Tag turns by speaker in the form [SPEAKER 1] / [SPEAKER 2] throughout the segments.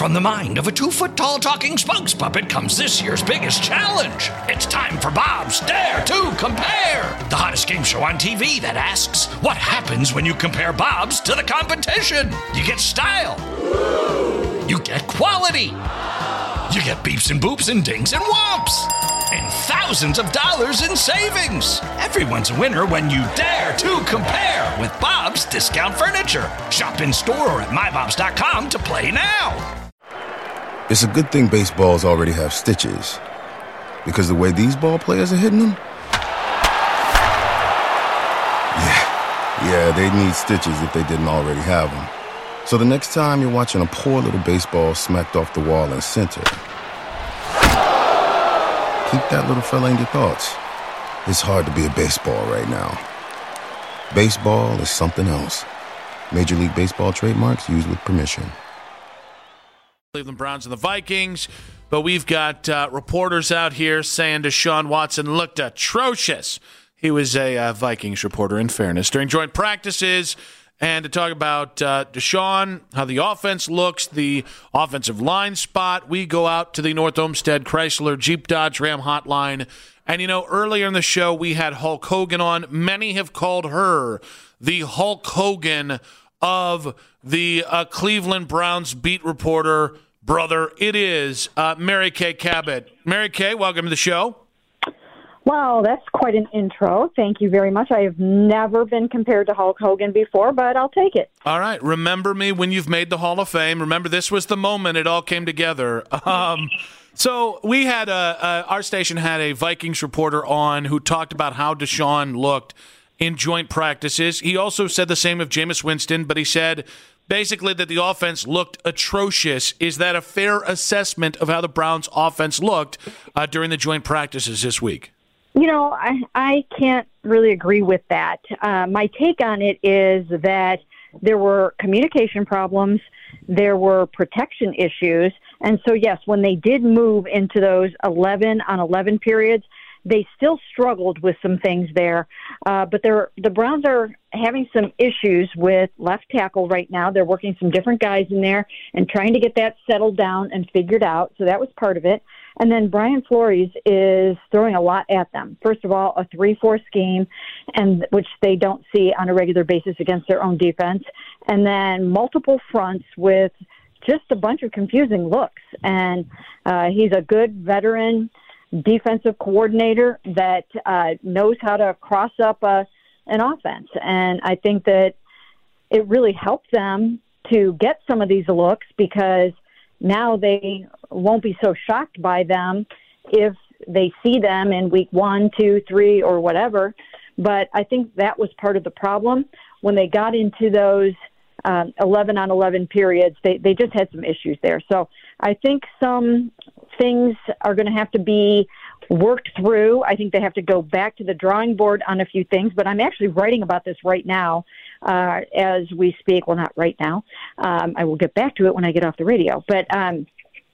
[SPEAKER 1] From the mind of a 2-foot-tall talking spokes puppet comes this year's biggest challenge. It's time for Bob's Dare to Compare, the hottest game show on TV that asks, what happens when you compare Bob's to the competition? You get style. You get quality. You get beeps and boops and dings and whomps. And thousands of dollars in savings. Everyone's a winner when you dare to compare with Bob's Discount Furniture. Shop in store or at mybobs.com to play now.
[SPEAKER 2] It's a good thing baseballs already have stitches, because the way these ball players are hitting them, yeah, they'd need stitches if they didn't already have them. So the next time you're watching a poor little baseball smacked off the wall in center, keep that little fella in your thoughts. It's hard to be a baseball right now. Baseball is something else. Major League Baseball trademarks used with permission.
[SPEAKER 3] Cleveland Browns and the Vikings, but we've got reporters out here saying Deshaun Watson looked atrocious. He was a Vikings reporter, in fairness, during joint practices, and to talk about Deshaun, how the offense looks, the offensive line spot, we go out to the North Olmsted Chrysler Jeep Dodge Ram hotline. And, earlier in the show, we had Hulk Hogan on. Many have called her the Hulk Hogan of the Cleveland Browns beat reporter. Brother, it is Mary Kay Cabot. Mary Kay, welcome to the show.
[SPEAKER 4] Wow, that's quite an intro. Thank you very much. I have never been compared to Hulk Hogan before, but I'll take it.
[SPEAKER 3] All right. Remember me when you've made the Hall of Fame. Remember, this was the moment it all came together. So we had our station had a Vikings reporter on who talked about how Deshaun looked in joint practices. He also said the same of Jameis Winston, but he said basically that the offense looked atrocious. Is that a fair assessment of how the Browns' offense looked during the joint practices this week?
[SPEAKER 4] I can't really agree with that. My take on it is that there were communication problems, there were protection issues, and so, yes, when they did move into those 11-on-11 periods, they still struggled with some things there. But the Browns are having some issues with left tackle right now. They're working some different guys in there and trying to get that settled down and figured out. So that was part of it. And then Brian Flores is throwing a lot at them. First of all, a 3-4 scheme, and which they don't see on a regular basis against their own defense. And then multiple fronts with just a bunch of confusing looks. And he's a good veteran defensive coordinator that knows how to cross up an offense. And I think that it really helped them to get some of these looks because now they won't be so shocked by them if they see them in week 1, 2, 3, or whatever. But I think that was part of the problem. When they got into those 11-on-11 periods, they just had some issues there. So I think some things are going to have to be worked through. I think they have to go back to the drawing board on a few things, but I'm actually writing about this right now as we speak. Well, not right now. I will get back to it when I get off the radio. But I'm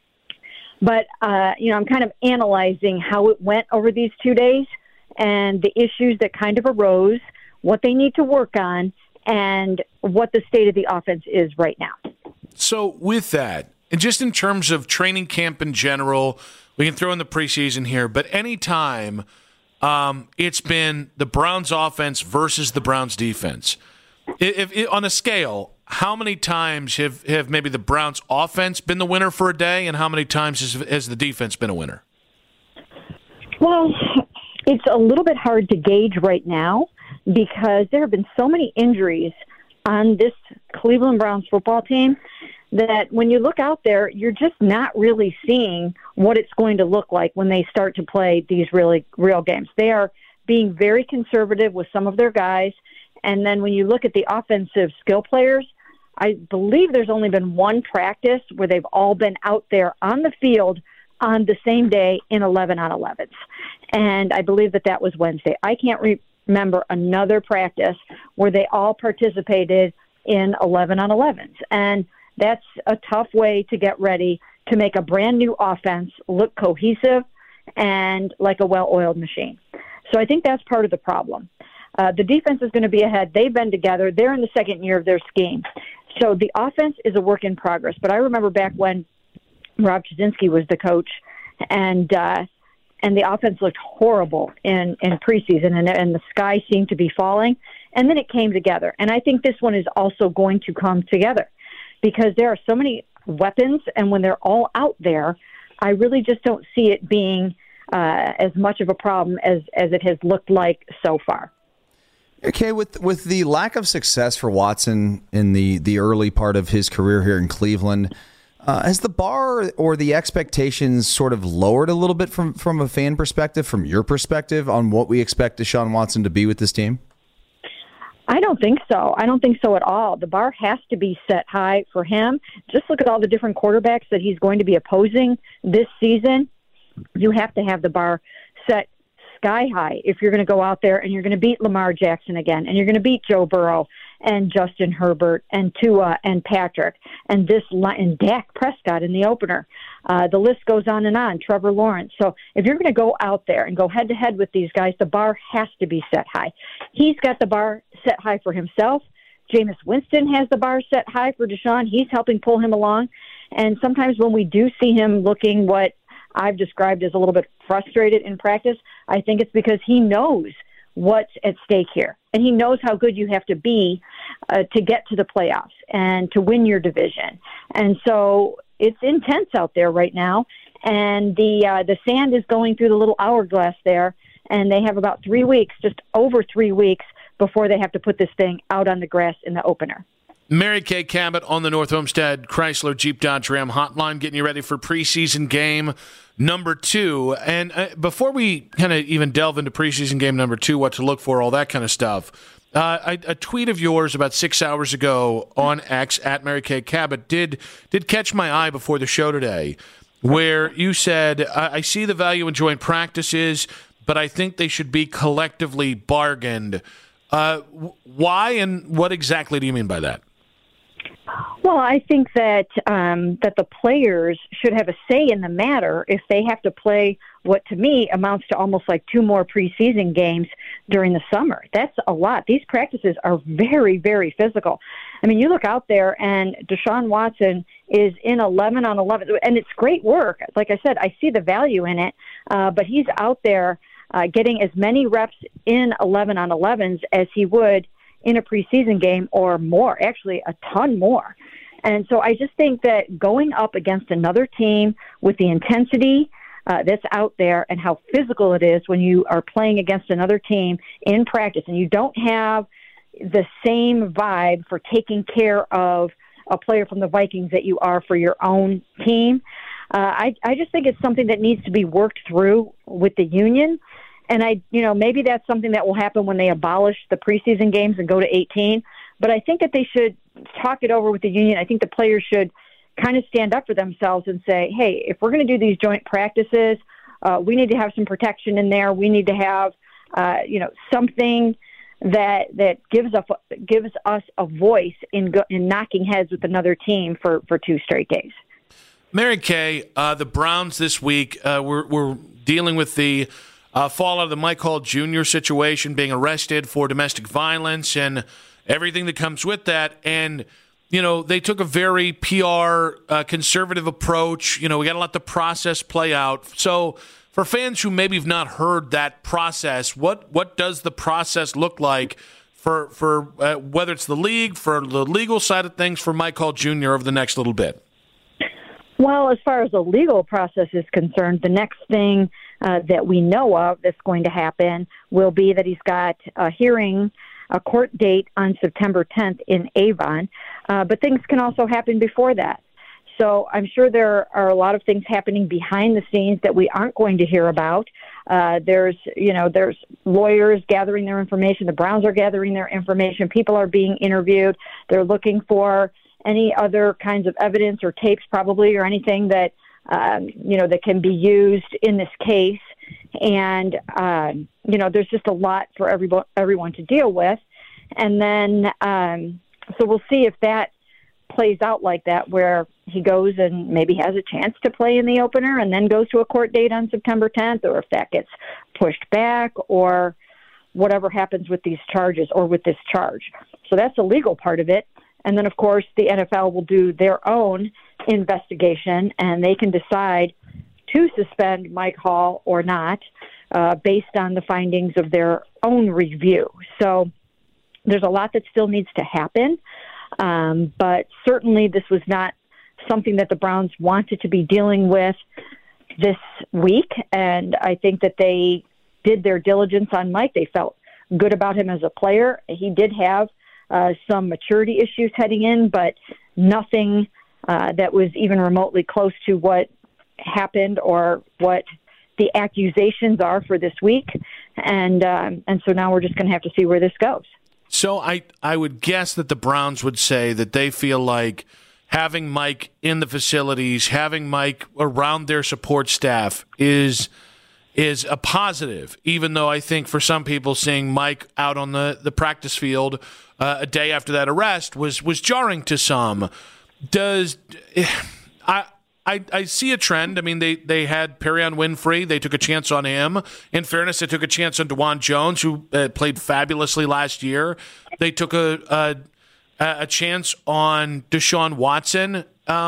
[SPEAKER 4] kind of analyzing how it went over these 2 days and the issues that kind of arose, what they need to work on, and what the state of the offense is right now.
[SPEAKER 3] So with that, and just in terms of training camp in general, we can throw in the preseason here, but any time it's been the Browns offense versus the Browns defense, if on a scale, how many times have maybe the Browns offense been the winner for a day, and how many times has the defense been a winner?
[SPEAKER 4] Well, it's a little bit hard to gauge right now because there have been so many injuries on this Cleveland Browns football team that when you look out there, you're just not really seeing what it's going to look like when they start to play these really real games. They are being very conservative with some of their guys. And then when you look at the offensive skill players, I believe there's only been one practice where they've all been out there on the field on the same day in 11-on-11s. And I believe that was Wednesday. I can't remember another practice where they all participated in 11-on-11s. And that's a tough way to get ready to make a brand new offense look cohesive and like a well-oiled machine. So I think that's part of the problem. The defense is going to be ahead. They've been together. They're in the second year of their scheme. So the offense is a work in progress. But I remember back when Rob Chudzinski was the coach, and the offense looked horrible in preseason, and the sky seemed to be falling, and then it came together. And I think this one is also going to come together because there are so many weapons, and when they're all out there, I really just don't see it being as much of a problem as it has looked like so far.
[SPEAKER 5] Okay, with the lack of success for Watson in the early part of his career here in Cleveland, has the bar or the expectations sort of lowered a little bit from a fan perspective, from your perspective, on what we expect Deshaun Watson to be with this team?
[SPEAKER 4] I don't think so. I don't think so at all. The bar has to be set high for him. Just look at all the different quarterbacks that he's going to be opposing this season. You have to have the bar set sky high if you're going to go out there and you're going to beat Lamar Jackson again, and you're going to beat Joe Burrow and Justin Herbert and Tua and Patrick and Dak Prescott in the opener. The list goes on and on, Trevor Lawrence. So if you're going to go out there and go head-to-head with these guys, the bar has to be set high. He's got the bar set high for himself. Jameis Winston has the bar set high for Deshaun. He's helping pull him along. And sometimes when we do see him looking what I've described as a little bit frustrated in practice, I think it's because he knows what's at stake here. And he knows how good you have to be to get to the playoffs and to win your division. And so it's intense out there right now. And the sand is going through the little hourglass there. And they have about 3 weeks, just over 3 weeks, before they have to put this thing out on the grass in the opener.
[SPEAKER 3] Mary Kay Cabot on the North Homestead Chrysler Jeep Dodge Ram hotline, getting you ready for preseason game number 2. And before we kind of even delve into preseason game number 2, what to look for, all that kind of stuff, a tweet of yours about 6 hours ago on X at Mary Kay Cabot did catch my eye before the show today, where you said, I see the value in joint practices, but I think they should be collectively bargained. Why and what exactly do you mean by that?
[SPEAKER 4] Well, I think that that the players should have a say in the matter if they have to play what to me amounts to almost like 2 more preseason games during the summer. That's a lot. These practices are very, very physical. I mean, you look out there and Deshaun Watson is in 11 on 11, and it's great work. Like I said, I see the value in it, but he's out there getting as many reps in 11 on 11s as he would in a preseason game or more, actually a ton more. And so I just think that going up against another team with the intensity that's out there and how physical it is when you are playing against another team in practice and you don't have the same vibe for taking care of a player from the Vikings that you are for your own team, I just think it's something that needs to be worked through with the union. And maybe that's something that will happen when they abolish the preseason games and go to 18. But I think that they should talk it over with the union. I think the players should kind of stand up for themselves and say, hey, if we're going to do these joint practices, we need to have some protection in there. We need to have, something that gives us a voice in knocking heads with another team for 2 straight days.
[SPEAKER 3] Mary Kay, the Browns this week, we're dealing with the fallout of the Mike Hall Jr. situation, being arrested for domestic violence and everything that comes with that. And, they took a very PR conservative approach. We got to let the process play out. So for fans who maybe have not heard that process, what does the process look like for whether it's the league, for the legal side of things, for Mike Hall Jr. over the next little bit?
[SPEAKER 4] Well, as far as the legal process is concerned, the next thing that we know of that's going to happen will be that he's got a court date on September 10th in Avon, but things can also happen before that. So I'm sure there are a lot of things happening behind the scenes that we aren't going to hear about. There's lawyers gathering their information. The Browns are gathering their information. People are being interviewed. They're looking for any other kinds of evidence or tapes probably or anything that that can be used in this case. And, there's just a lot for everyone to deal with. And then, so we'll see if that plays out like that, where he goes and maybe has a chance to play in the opener and then goes to a court date on September 10th, or if that gets pushed back, or whatever happens with these charges or with this charge. So that's the legal part of it. And then, of course, the NFL will do their own investigation, and they can decide to suspend Mike Hall or not based on the findings of their own review. So there's a lot that still needs to happen, but certainly this was not something that the Browns wanted to be dealing with this week, and I think that they did their diligence on Mike. They felt good about him as a player. He did have some maturity issues heading in, but nothing that was even remotely close to what happened or what the accusations are for this week. And so now we're just going to have to see where this goes.
[SPEAKER 3] So I would guess that the Browns would say that they feel like having Mike in the facilities, having Mike around their support staff is a positive, even though I think for some people seeing Mike out on the practice field a day after that arrest was jarring to some. I see a trend. I mean, they had Perion Winfrey. They took a chance on him. In fairness, they took a chance on DeJuan Jones, who played fabulously last year. They took a chance on Deshaun Watson.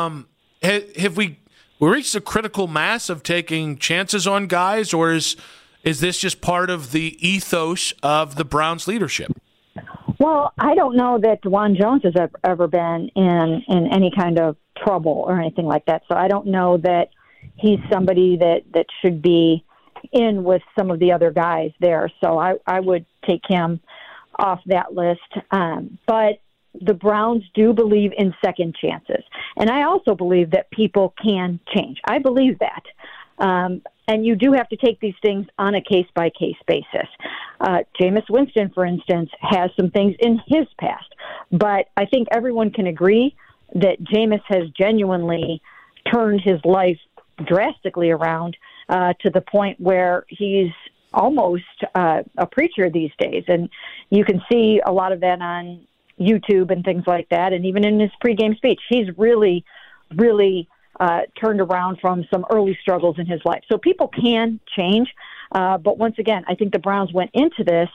[SPEAKER 3] Have we reached a critical mass of taking chances on guys, or is this just part of the ethos of the Browns leadership?
[SPEAKER 4] Well, I don't know that DeJuan Jones has ever been in any kind of trouble or anything like that. So I don't know that he's somebody that should be in with some of the other guys there. So I would take him off that list. But the Browns do believe in second chances. And I also believe that people can change. I believe that. And you do have to take these things on a case-by-case basis. Jameis Winston, for instance, has some things in his past. But I think everyone can agree that Jameis has genuinely turned his life drastically around to the point where he's almost a preacher these days. And you can see a lot of that on YouTube and things like that. And even in his pregame speech, he's really, really turned around from some early struggles in his life. So people can change. But once again, I think the Browns went into this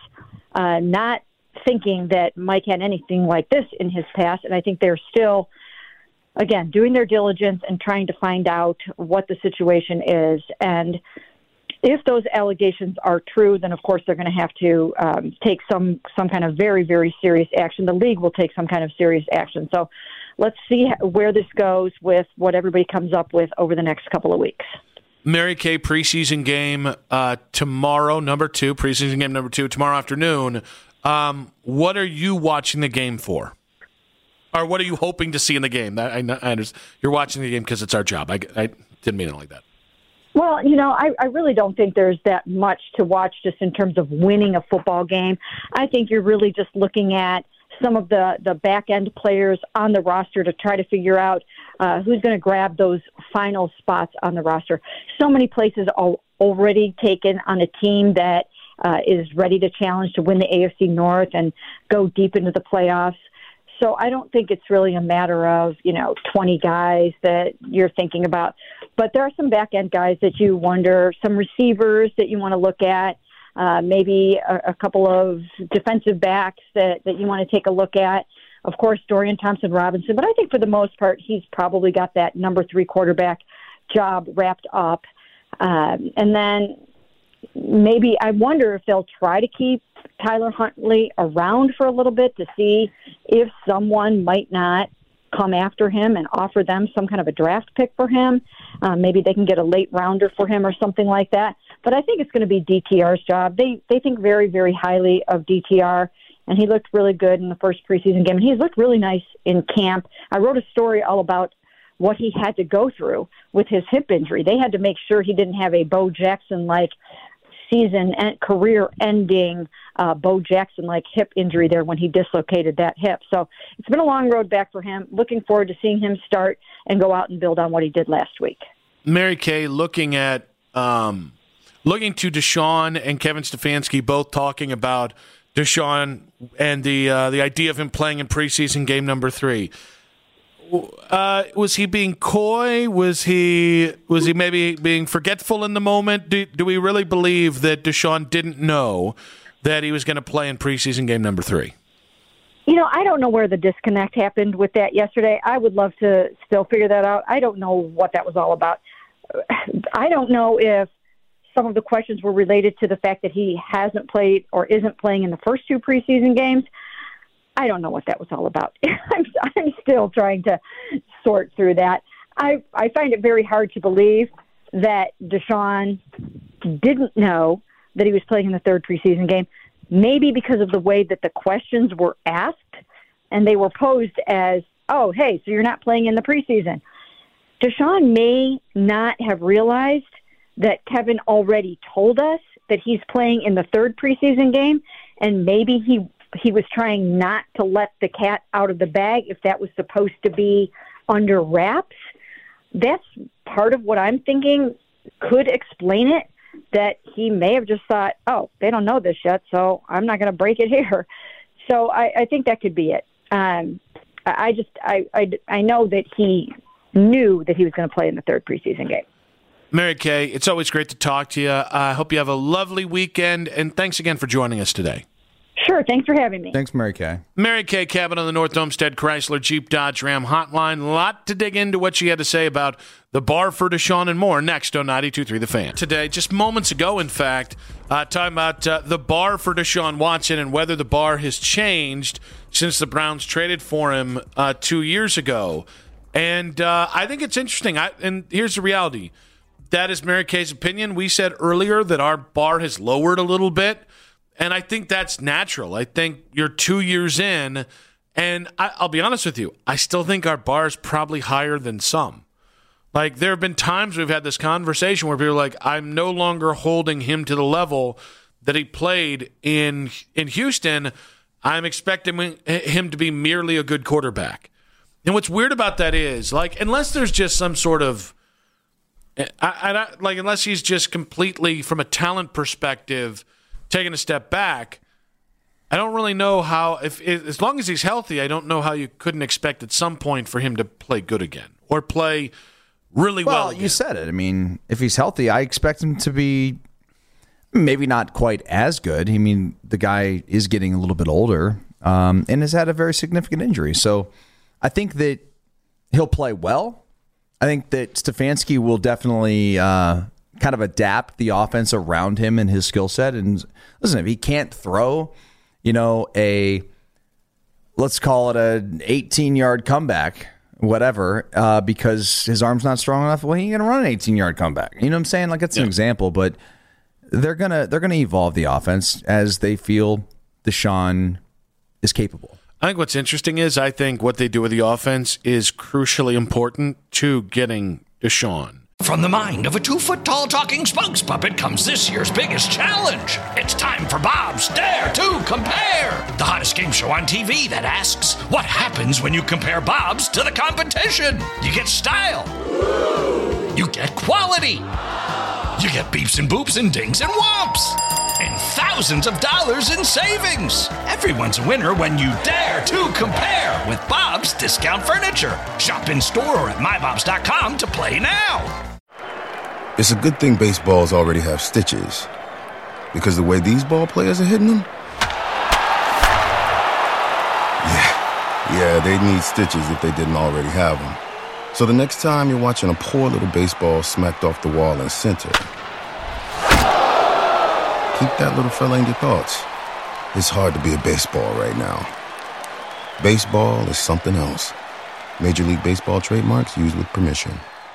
[SPEAKER 4] not thinking that Mike had anything like this in his past. And I think they're still, again, doing their diligence and trying to find out what the situation is. And if those allegations are true, then of course they're going to have to take some kind of very, very serious action. The league will take some kind of serious action. So let's see where this goes with what everybody comes up with over the next couple of weeks.
[SPEAKER 3] Mary Kay, preseason game tomorrow, preseason game number 2, tomorrow afternoon. What are you watching the game for? Or what are you hoping to see in the game? I understand. You're watching the game because it's our job. I didn't mean it like that.
[SPEAKER 4] Well, I really don't think there's that much to watch just in terms of winning a football game. I think you're really just looking at some of the back-end players on the roster to try to figure out who's going to grab those final spots on the roster. So many places are already taken on a team that is ready to challenge to win the AFC North and go deep into the playoffs. So I don't think it's really a matter of, 20 guys that you're thinking about. But there are some back-end guys that you wonder, some receivers that you want to look at, maybe a couple of defensive backs that you want to take a look at. Of course, Dorian Thompson-Robinson. But I think for the most part, he's probably got that number 3 quarterback job wrapped up. And then maybe I wonder if they'll try to keep Tyler Huntley around for a little bit to see if someone might not come after him and offer them some kind of a draft pick for him. Maybe they can get a late rounder for him or something like that. But I think it's going to be DTR's job. They think very, very highly of DTR, and he looked really good in the first preseason game. He's looked really nice in camp. I wrote a story all about what he had to go through with his hip injury. They had to make sure he didn't have a Bo Jackson-like season and career-ending Bo Jackson-like hip injury there when he dislocated that hip. So it's been a long road back for him. Looking forward to seeing him start and go out and build on what he did last week.
[SPEAKER 3] Mary Kay, looking to Deshaun and Kevin Stefanski both talking about Deshaun and the idea of him playing in preseason game number 3. Was he being coy? Was he maybe being forgetful in the moment? Do we really believe that Deshaun didn't know that he was going to play in preseason game number 3?
[SPEAKER 4] I don't know where the disconnect happened with that yesterday. I would love to still figure that out. I don't know what that was all about. I don't know if some of the questions were related to the fact that he hasn't played or isn't playing in the first 2 preseason games. I don't know what that was all about. I'm still trying to sort through that. I find it very hard to believe that Deshaun didn't know that he was playing in the 3rd preseason game, maybe because of the way that the questions were asked, and they were posed as, oh, hey, so you're not playing in the preseason. Deshaun may not have realized that Kevin already told us that he's playing in the 3rd preseason game, and maybe he was trying not to let the cat out of the bag if that was supposed to be under wraps. That's part of what I'm thinking could explain it, that he may have just thought, oh, they don't know this yet, so I'm not going to break it here. So I think that could be it. I know that he knew that he was going to play in the 3rd preseason game.
[SPEAKER 3] Mary Kay, it's always great to talk to you. I hope you have a lovely weekend, and thanks again for joining us today.
[SPEAKER 4] Sure, thanks for having me.
[SPEAKER 5] Thanks, Mary Kay.
[SPEAKER 3] Mary Kay Cabot on the North Olmsted Chrysler Jeep Dodge Ram hotline. A lot to dig into what she had to say about the bar for Deshaun and more next on 92.3 The Fan. Today, just moments ago, in fact, talking about the bar for Deshaun Watson and whether the bar has changed since the Browns traded for him 2 years ago. And I think it's interesting. And here's the reality. That is Mary Kay's opinion. We said earlier that our bar has lowered a little bit. And I think that's natural. I think you're 2 years in, and I'll be honest with you, I still think our bar is probably higher than some. Like, there have been times we've had this conversation where people are like, I'm no longer holding him to the level that he played in Houston. I'm expecting him to be merely a good quarterback. And what's weird about that is, like, unless there's just some sort of, unless he's just completely, from a talent perspective, taking a step back, I don't really know how, as long as he's healthy, I don't know how you couldn't expect at some point for him to play good again or play really well again.
[SPEAKER 5] You said it. I mean, if he's healthy, I expect him to be maybe not quite as good. I mean, the guy is getting a little bit older and has had a very significant injury. So I think that he'll play well. I think that Stefanski will definitely kind of adapt the offense around him and his skill set. And listen, if he can't throw, let's call it an 18-yard comeback, whatever, because his arm's not strong enough, well, he ain't gonna run an 18-yard comeback. You know what I'm saying? Like, that's an example, but they're gonna evolve the offense as they feel Deshaun is capable.
[SPEAKER 3] I think what's interesting is I think what they do with the offense is crucially important to getting Deshaun.
[SPEAKER 1] From the mind of a 2-foot-tall talking spokes puppet comes this year's biggest challenge. It's time for Bob's Dare to Compare, the hottest game show on TV that asks, what happens when you compare Bob's to the competition? You get style. You get quality. You get beeps and boops and dings and whomps. And thousands of dollars in savings. Everyone's a winner when you dare to compare with Bob's Discount Furniture. Shop in store or at mybobs.com to play now.
[SPEAKER 2] It's a good thing baseballs already have stitches, because the way these ball players are hitting them, yeah, they need stitches if they didn't already have them. So the next time you're watching a poor little baseball smacked off the wall in center, keep that little fella in your thoughts. It's hard to be a baseball right now. Baseball is something else. Major League Baseball trademarks used with permission.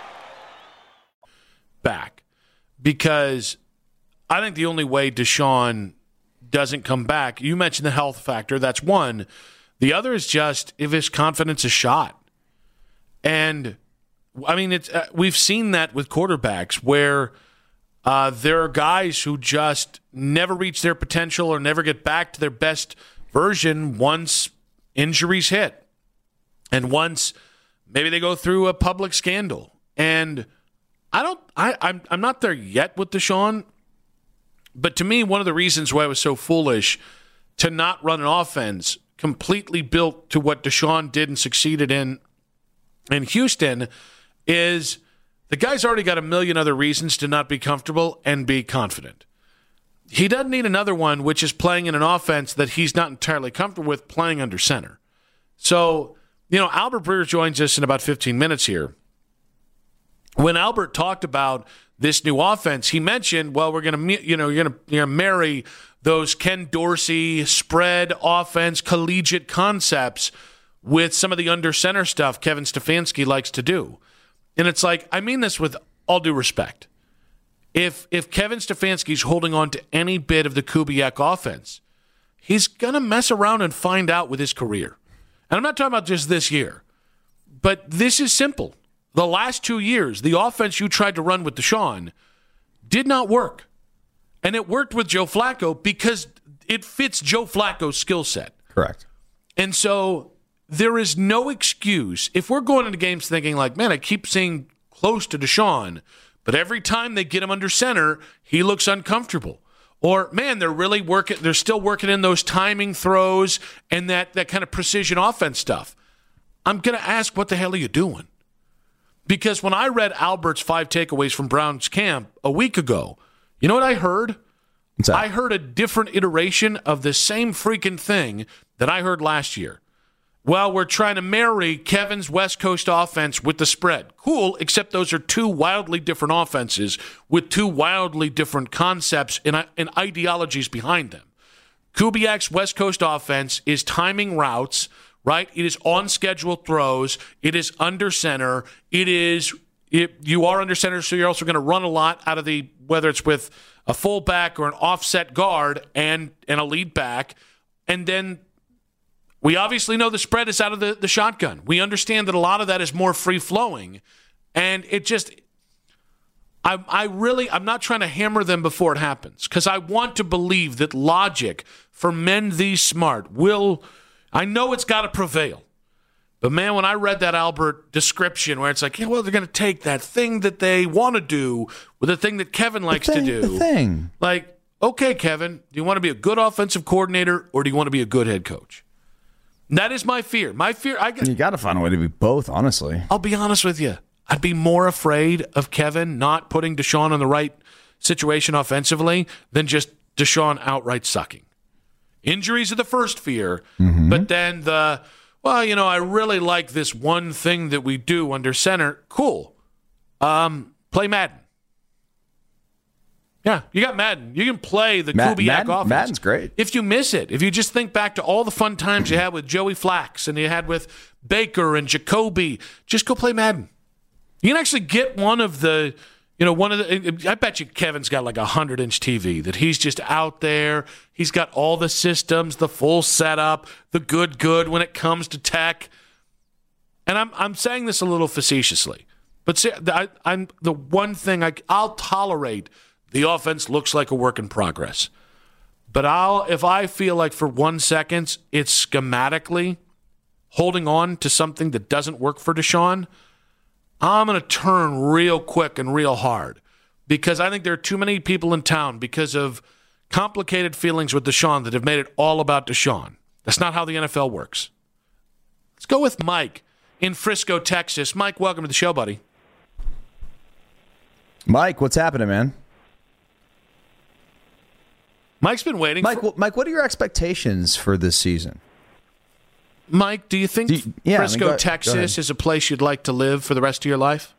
[SPEAKER 3] Back, because I think the only way Deshaun doesn't come back, you mentioned the health factor, that's one. The other is just if his confidence is shot. And I mean, we've seen that with quarterbacks where there are guys who just never reach their potential or never get back to their best version once injuries hit, and once maybe they go through a public scandal. And I'm not there yet with Deshaun, but to me, one of the reasons why I was so foolish to not run an offense completely built to what Deshaun did and succeeded in Houston is the guy's already got a million other reasons to not be comfortable and be confident. he doesn't need another one, which is playing in an offense that he's not entirely comfortable with playing under center. So, Albert Breer joins us in about 15 minutes here. When Albert talked about this new offense, he mentioned, well, we're going to, you're going to marry those Ken Dorsey spread offense, collegiate concepts with some of the under center stuff Kevin Stefanski likes to do. And it's like, I mean this with all due respect. If Kevin Stefanski's holding on to any bit of the Kubiak offense, he's going to mess around and find out with his career. And I'm not talking about just this year, but this is simple. The last 2 years, the offense you tried to run with Deshaun did not work. And it worked with Joe Flacco because it fits Joe Flacco's skill set.
[SPEAKER 5] Correct.
[SPEAKER 3] And so there is no excuse. If we're going into games thinking like, man, I keep seeing close to Deshaun, but every time they get him under center, he looks uncomfortable. Or, man, they're still working in those timing throws and that kind of precision offense stuff. I'm going to ask, what the hell are you doing? Because when I read Albert's 5 takeaways from Browns camp a week ago, you know what I heard? I heard a different iteration of the same freaking thing that I heard last year. Well, we're trying to marry Kevin's West Coast offense with the spread. Cool, except those are 2 wildly different offenses with 2 wildly different concepts and ideologies behind them. Kubiak's West Coast offense is timing routes, right? It is on-schedule throws. It is under center. You are under center, so you're also going to run a lot out of whether it's with a fullback or an offset guard and a lead back. And then we obviously know the spread is out of the shotgun. We understand that a lot of that is more free-flowing. And it just – I'm not trying to hammer them before it happens because I want to believe that logic for men these smart will – I know it's got to prevail. But, man, when I read that Albert description where it's like, yeah, well, they're going to take that thing that they want to do with the thing that Kevin likes to do.
[SPEAKER 5] The thing.
[SPEAKER 3] Like, okay, Kevin, do you want to be a good offensive coordinator or do you want to be a good head coach? That is my fear.
[SPEAKER 5] You got to find a way to be both, honestly.
[SPEAKER 3] I'll be honest with you. I'd be more afraid of Kevin not putting Deshaun in the right situation offensively than just Deshaun outright sucking. Injuries are the first fear, but then I really like this one thing that we do under center. Cool. Play Madden. Yeah, you got Madden. You can play the Kubiak offense.
[SPEAKER 5] Madden's great.
[SPEAKER 3] If you miss it, if you just think back to all the fun times you had with Joey Flax and you had with Baker and Jacoby, just go play Madden. You can actually get one of the, I bet you Kevin's got like a 100-inch TV that he's just out there. He's got all the systems, the full setup, the good when it comes to tech. And I'm saying this a little facetiously, but see, I'm the one thing I'll tolerate. The offense looks like a work in progress. But if I feel like for 1 second it's schematically holding on to something that doesn't work for Deshaun, I'm going to turn real quick and real hard because I think there are too many people in town because of complicated feelings with Deshaun that have made it all about Deshaun. That's not how the NFL works. Let's go with Mike in Frisco, Texas. Mike, welcome to the show, buddy.
[SPEAKER 5] Mike, what's happening, man?
[SPEAKER 3] Mike's been waiting.
[SPEAKER 5] Mike, what are your expectations for this season?
[SPEAKER 3] Mike, do you think Frisco, Texas is a place you'd like to live for the rest of your life?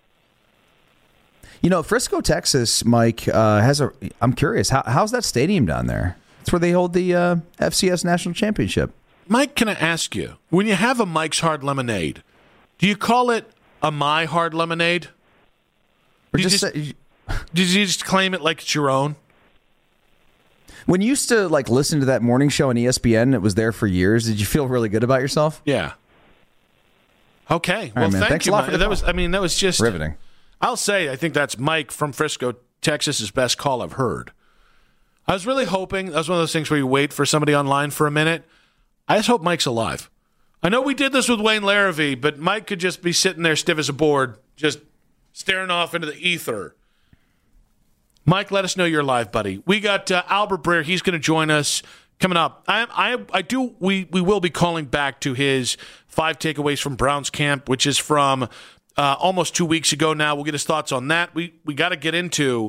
[SPEAKER 5] Frisco, Texas, Mike, I'm curious, how's that stadium down there? It's where they hold the FCS National Championship.
[SPEAKER 3] Mike, can I ask you, when you have a Mike's Hard Lemonade, do you call it a My Hard Lemonade?
[SPEAKER 5] Or
[SPEAKER 3] did you just claim it like it's your own?
[SPEAKER 5] When you used to listen to that morning show on ESPN, it was there for years. Did you feel really good about yourself?
[SPEAKER 3] Yeah. Okay. Well,
[SPEAKER 5] right,
[SPEAKER 3] thank you. That was just
[SPEAKER 5] riveting.
[SPEAKER 3] I'll say I think that's Mike from Frisco, Texas's best call I've heard. I was really hoping that was one of those things where you wait for somebody online for a minute. I just hope Mike's alive. I know we did this with Wayne Larrivee, but Mike could just be sitting there stiff as a board, just staring off into the ether. Mike, let us know you're live, buddy. We got Albert Breer. He's going to join us coming up. We will be calling back to his 5 takeaways from Browns camp, which is from almost 2 weeks ago now. We'll get his thoughts on that. We got to get into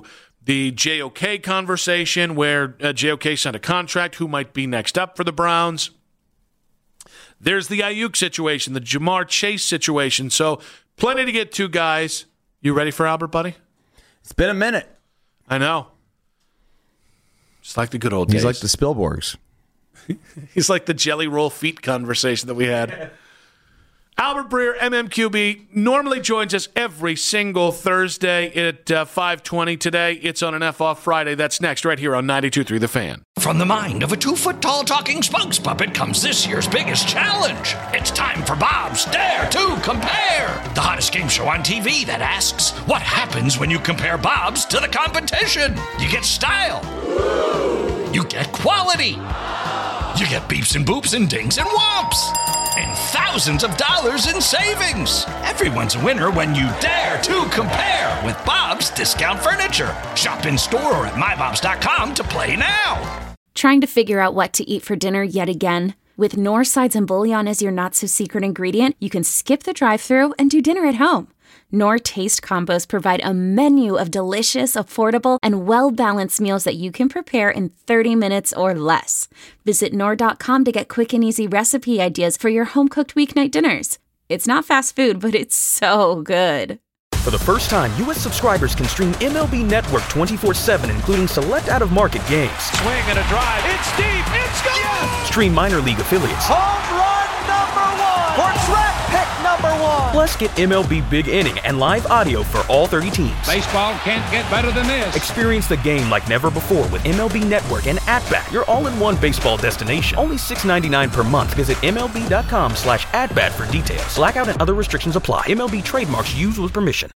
[SPEAKER 3] the JOK conversation where JOK signed a contract, who might be next up for the Browns. There's the Ayuk situation, the Jamar Chase situation. So plenty to get to, guys. You ready for Albert, buddy?
[SPEAKER 5] It's been a minute.
[SPEAKER 3] I know. Just like the good old days.
[SPEAKER 5] He's like the Spielbergs.
[SPEAKER 3] He's like the jelly roll feet conversation that we had. Albert Breer, MMQB, normally joins us every single Thursday at 5:20 today. It's on an F-Off Friday. That's next right here on 92.3 The Fan.
[SPEAKER 1] From the mind of a 2-foot-tall talking spokes puppet comes this year's biggest challenge. It's time for Bob's Dare to Compare, the hottest game show on TV that asks, what happens when you compare Bob's to the competition? You get style. You get quality. You get beeps and boops and dings and whomps. And thousands of dollars in savings. Everyone's a winner when you dare to compare with Bob's Discount Furniture. Shop in store or at mybobs.com to play now.
[SPEAKER 6] Trying to figure out what to eat for dinner yet again? With Knorr sides and bouillon as your not-so-secret ingredient, you can skip the drive-thru and do dinner at home. Knorr Taste Combos provide a menu of delicious, affordable, and well-balanced meals that you can prepare in 30 minutes or less. Visit Knorr.com to get quick and easy recipe ideas for your home-cooked weeknight dinners. It's not fast food, but it's so good.
[SPEAKER 7] For the first time, U.S. subscribers can stream MLB Network 24/7, including select out-of-market games.
[SPEAKER 8] Swing and a drive. It's deep. It's gone. Yes!
[SPEAKER 7] Stream minor league affiliates.
[SPEAKER 8] Home run number 1. Or draft pick number 1.
[SPEAKER 7] Plus, get MLB Big Inning and live audio for all 30 teams.
[SPEAKER 8] Baseball can't get better than this.
[SPEAKER 7] Experience the game like never before with MLB Network and At-Bat, your all-in-one baseball destination. Only $6.99 per month. Visit MLB.com/AtBat for details. Blackout and other restrictions apply. MLB trademarks used with permission.